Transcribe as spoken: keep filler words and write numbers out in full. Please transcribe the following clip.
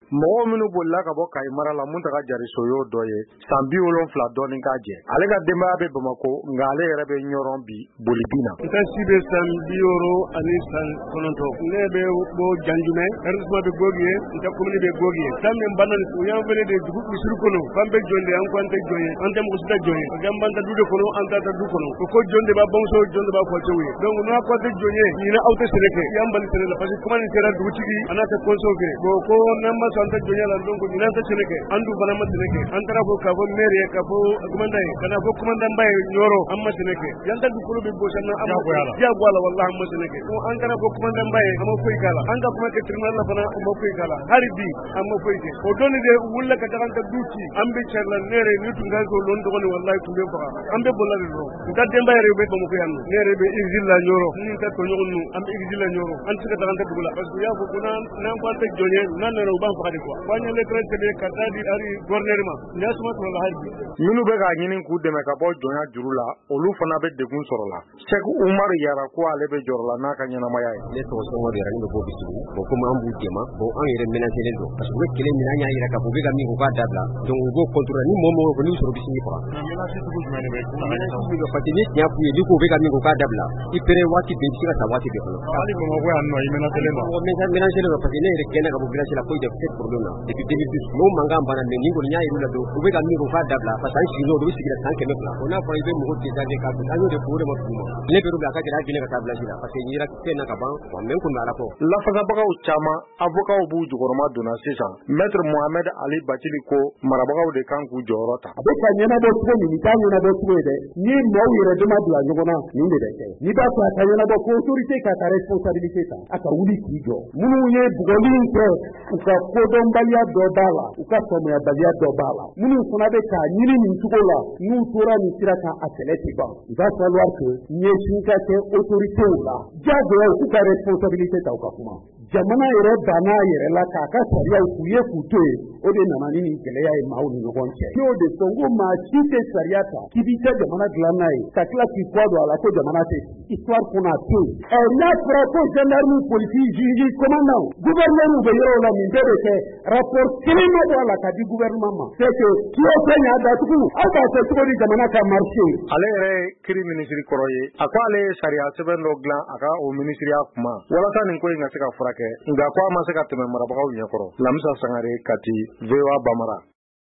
mɔgɔ minnu bolila ka bɔ Kayi mara la Muntaka Jariso y'o dɔ ye san bi wolonwula dɔɔnin k'a jɛ ale ka denbaya bɛ Bamako nka ale yɛrɛ bɛ Ɲɔrɔn bi boli na. N ka si bɛ san bi wɔɔrɔ ani san kɔnɔntɔn ne bɛ bɔ Janjumɛ arrondissement bɛ Gogi ye n ka commune bɛ Gogi ye san min banna u y'an wele de dugu misiri kɔnɔ k'an bɛ jɔn de an ko an tɛ jɔn ye an tɛ mɔgɔ si tɛ jɔn ye parce que an b'an ta du de kɔnɔ an t'a ta du kɔnɔ o ko jɔn de b'a bamuso jɔn de b'a fɔcɛw ye donc n'a ko tɛ jɔn ye ɲinɛ aw tɛ sɛnɛ kɛ y'an bali sɛnɛ la parce que kuma nin sera dugutigi a n'a tɛ kɔnsɔn kɛ bon ko n'an ma sɔn an tɛ jɔn la donc ɲinɛ an tɛ sɛnɛ kɛ an dun fana ma sɛnɛ kɛ an taara fɔ k'a fɔ maire ye k'a fɔ commandant ye ka na fɔ commandant ba ye Ɲɔrɔ an ma sɛnɛ kɛ y'an ta dugukolo bɛ gosi na an ma diyagoya la wallahi an ma sɛnɛ kɛ an taara fɔ commandant ba ye an ma foyi k'a la an ka kuma kɛ tribunal la fana an ma foyi k'a la hali bi an ma foyi kɛ o dɔnni de wulila ka taga an ka du ci an bɛ cari la ne yɛrɛ ni tun ka so lon dɔgɔnin wallahi tun bɛ faga an bɛ bolila de dɔrɔn n ka denba yɛrɛ bɛ Bamako yan nɔ ne yɛrɛ bɛ exil la Ɲɔrɔ ni ka tɔɲɔgɔn ninnu an bɛ exil la Ɲɔrɔ an tɛ se ka taga an tɛ dugu la parce que u y'a fɔ ko n'an ko an tɛ jɔn ye n'an nana u b'an faga de quoi f'an ye lettre sɛbɛn ka taa di hali gouverneur ma ni y'a suma sɔrɔ la hali bi minnu bɛ k'a ɲini k'u dɛmɛ ka bɔ jɔnya juru la olu fana bɛ degun sɔrɔ la Sɛki Umaru Yara ko ale bɛ jɔrɔ la n'a ka ɲɛnamaya ye ne tɔgɔ Sɔngɔn Yara ne bɛ bɔ Bisigiw bon comme an b'u dɛmɛ bon an yɛrɛ menacé don parce que u bɛ kɛlɛ min an y'a yira k'a fɔ u bɛ ka min u k'a dabila donc u b'o contrôler ni mɔgɔ mɔgɔ kɔni y'u sɔrɔ Bisigi faga menace sugu jumɛn de bɛ parce que ni tiɲɛ f'u ye n'i ko u bɛ ka min u k'a dabila i pere waati bɛɛ i bɛ se ka taa waati bɛɛ kɔnɔ hali Bamako yan nɔ i menacé don menacé don parce que ne yɛrɛ kɛnɛ ka bɔ village la ko il y a peut-être problème là depuis deux mille dix n'o mankan banna mais ni kɔni y'a yir'u la don u bɛ ka min u k'a dabila parce que an sigi n'o de u sigira san kɛmɛ fila o n'a fɔra i bɛ mɔgɔ dégager k'a an y'o de fɔ o de ma tugu ma ne bɛ a ka gɛlɛ Guinée ka taa village la parce que yira fɛn na ka ban bon mais n kun bɛ Ala kɔ lafasabagaw caman avocat b'u jukɔrɔma donna sisan maître Mohamed Ali Batili ko marabagaw de kan k'u jɔyɔrɔ ta a bɛ ka ɲɛnabɔ cogo min nin t'a ɲɛnabɔ cogo ye dɛ ni maaw yɛrɛ dama bila ɲɔgɔn na nin de bɛ kɛ n'i b'a fɛ a ka ɲɛnabɔ ko autorité k'a ka responsabilité ta a ka wuli k'i jɔ minnu ye bugɔli in kɛ u ka kodɔnbaliya dɔ b'a la u ka faamuyabaliya dɔ b'a la minnu fana bɛ k'a ɲini nin cogo la n'u tora nin sira kan a kɛlɛ tɛ ban il va falloir que ɲɛsin ka kɛ autoritéw la diyagoya u ka responsabilité ta u ka kuma jamana yɛrɛ banna a yɛrɛ la k'a ka sariyaw k'u ye k'u to yen o de nana ni nin gɛlɛya ye maaw ni ɲɔgɔn cɛ n'o de fɔ n ko maa si tɛ sariya ta k'i b'i ka jamana dilan n'a ye ka tila k'i kɔ don a la ko jamana tɛ histoire kɔnɔ a to yen ɛ n'a fɔra ko gendarme police juge commandant gouverneur bɛ yɔrɔ la nin bɛɛ bɛ kɛ rapport kelen ma bɔ a la ka di gouvernement ma c'est que k'i y'o fɛn y'a datugu aw b'a fɛ cogo di jamana ka marché ale yɛrɛ ye kiri minisiri kɔrɔ ye a ko ale ye sariya sɛbɛn dɔ dilan a ka o minisiriya kuma walasa nin ko in ka se ka furakɛ nka ko a ma se ka tɛmɛ marabagaw ɲɛkɔrɔ Lamisa Sangare Kati V O A Bamara